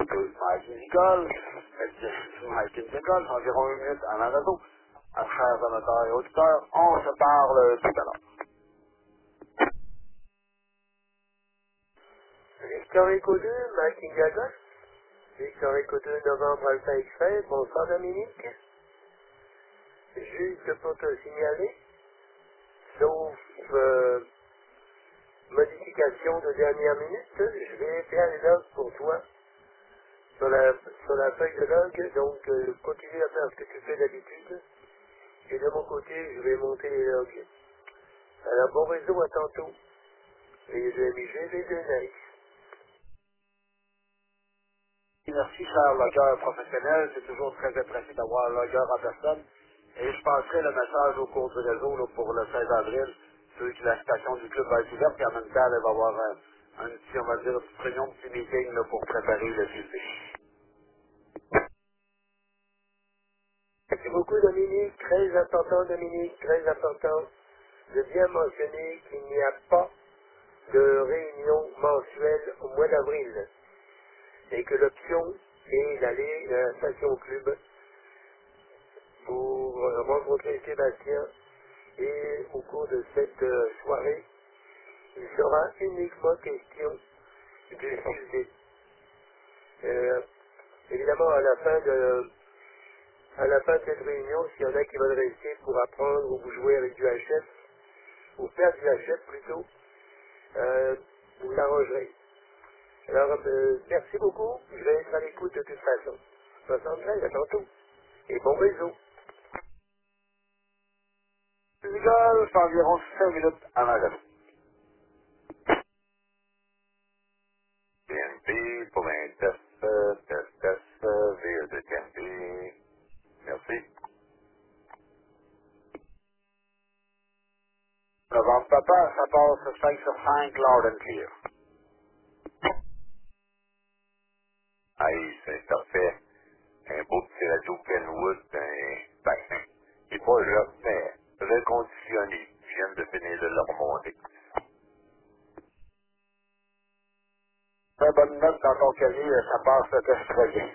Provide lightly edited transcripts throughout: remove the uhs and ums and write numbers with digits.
peu Mike Nicole, Mike Nicole, environ 1 minute en réseau. Chers amateurs et auditeurs, on se parle tout à l'heure. Victor Echo 2, Mike Indiana. Victor Echo 2, novembre Alpha X-Ray. Bonsoir Dominique. Juste pour te signaler, sauf modification de dernière minute, je vais faire les logs pour toi sur la feuille de log. Donc, continue à faire ce que tu fais d'habitude. Et de mon côté, je vais monter les logs. Alors, bon réseau, à tantôt. Les deux MIG, les deux Nice. Merci, cher logueur professionnel. C'est toujours très apprécié d'avoir un logueur en personne. Et je passerai le message au cours du réseau là, pour le 16 avril, celui que la station du club va être ouverte. Puis en même temps, il va y avoir un petit, on va dire, un petit réunion, un petit meeting là, pour préparer le sujet. Merci beaucoup Dominique, très important Dominique, très important de bien mentionner qu'il n'y a pas de réunion mensuelle au mois d'avril et que l'option est d'aller à la station club pour rencontrer Sébastien et au cours de cette soirée, il sera uniquement question du sujet. Euh, Évidemment, à la fin de cette réunion, s'il y en a qui veulent rester pour apprendre ou jouer avec du HF, ou faire du HF plutôt, vous l'arrangerez. Alors, merci beaucoup. Je vais être à l'écoute de toute façon. 76, à tantôt. Et bon réseau. Nicole, c'est environ 5 minutes avant la TNP pour un test, VE2 TNP. Merci. Novembre papa, ça passe 5 sur 5, loud and clear. Aïe, c'est parfait. Un beau petit radio Kenwood, ben, il n'est pas là, mais reconditionné. Je viens de finir de le remonter. Très bonne note dans ton cahier, ça passe le test très bien.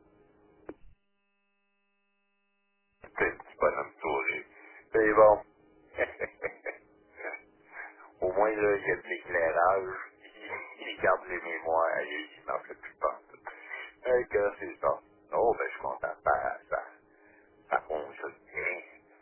C'est un petit bonhomme touré. C'est bon. Au moins, là, il y a de l'éclairage. Il garde les mémoires. Il n'en fait plus pas. Que c'est ça. Oh, ben, je suis content. Ça fonctionne bien.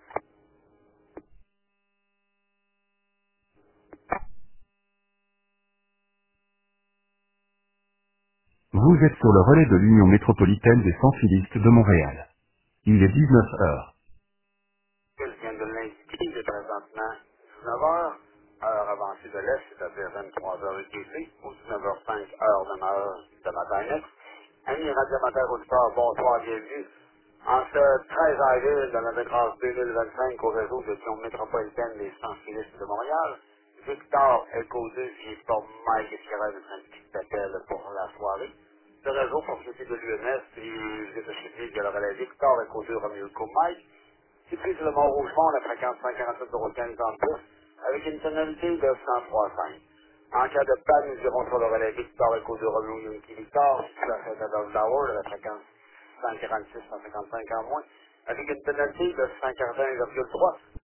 Vous êtes sur le relais de l'Union métropolitaine des sans-filistes de Montréal. Il est 19 heures. Je viens de l'indiquer, il est présentement 19 heures, heure avancée de l'Est, c'est-à-dire 23 heures UTC, ou 19h05, heure de l'heure de matin net. Amis radioamateurs auditeurs, bonsoir, bienvenue. En ce 13 avril de l'année de grâce 2025 au réseau de l'Union métropolitaine des sans-filistes de Montréal, Victor Echo 2, Victor Mike Escarel de Saint-Petit pour la soirée. Le réseau propriété de l'UMS et vous êtes acheté via le relais Victor Echo 2 Romeo Mike. Situé sur le Mont-Rougemont, la fréquence 147,15 en plus, avec une tonalité de 103,5. En cas de panne, nous irons sur le relais Victor Echo de Romeo Yankee Victor, sur la Saint-Adolphe Tower, de la fréquence 146-155 en moins, avec une tonalité de 141,3.